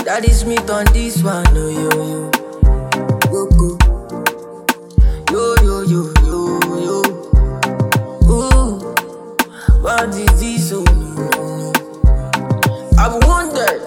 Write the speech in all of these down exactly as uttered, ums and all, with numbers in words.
Daddy Smith on this one, oh yo yo. Go go. Yo yo yo yo yo. Ooh, what is this? Oh no no no. I've wondered.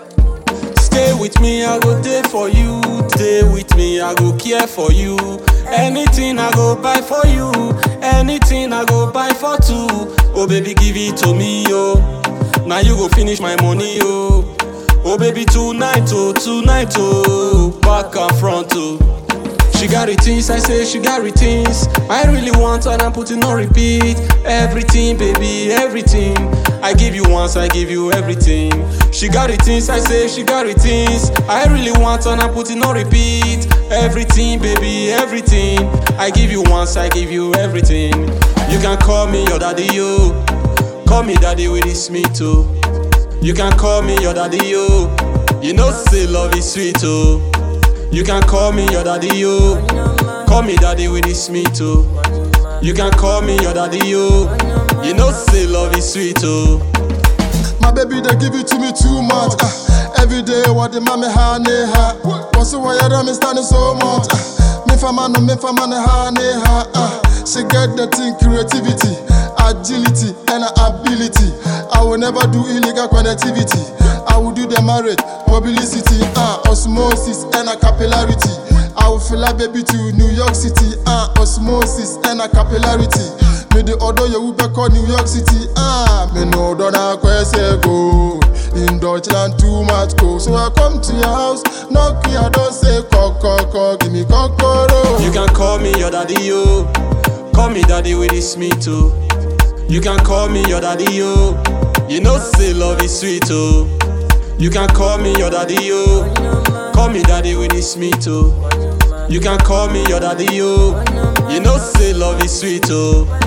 Stay with me, I go there for you. Stay with me, I go care for you. Anything I go buy for you. Anything I go buy for two. Oh baby, give it to me, yo. Now you go finish my money, yo. Oh baby, tonight, oh, tonight, oh. Back and front, oh. She got it things, I say she got it things. I really want her and I'm putting on repeat. Everything, baby, everything. I give you once, I give you everything. She got it things, I say she got it things. I really want her and I'm putting on repeat. Everything, baby, everything. I give you once, I give you everything. You can call me your daddy, yo. Call me daddy with this me too. You can call me your daddy, yo. You know say love is sweet, oh. You can call me your daddy, yo. Call me daddy with this me too. You can call me your daddy, yo. You know say love is sweet, oh. My baby, they give it to me too much. Uh, every day, what the mommy honey ha. Once a while, I'm standing so much. Uh, me for man, me for man, honey ha. Uh, she get the thing, creativity, agility, and ability. I will never do illegal connectivity. I will do the marriage, mobility, uh, osmosis, and a capillarity. I will fly baby to New York City, uh, osmosis, and a capillarity. Me the other you will call New York City, ah. Me no donna kwese go. In Deutschland too much go. So I come to your house, knock you, I don't say cock, cock, cock, give me kokoro. You can call me your daddy, yo. Call me daddy with this me too. You can call me your daddy, yo. You know say love is sweet, oh. You can call me your daddy, yo. Call me daddy with this me too. You can call me your daddy, yo. You know say love is sweet, oh.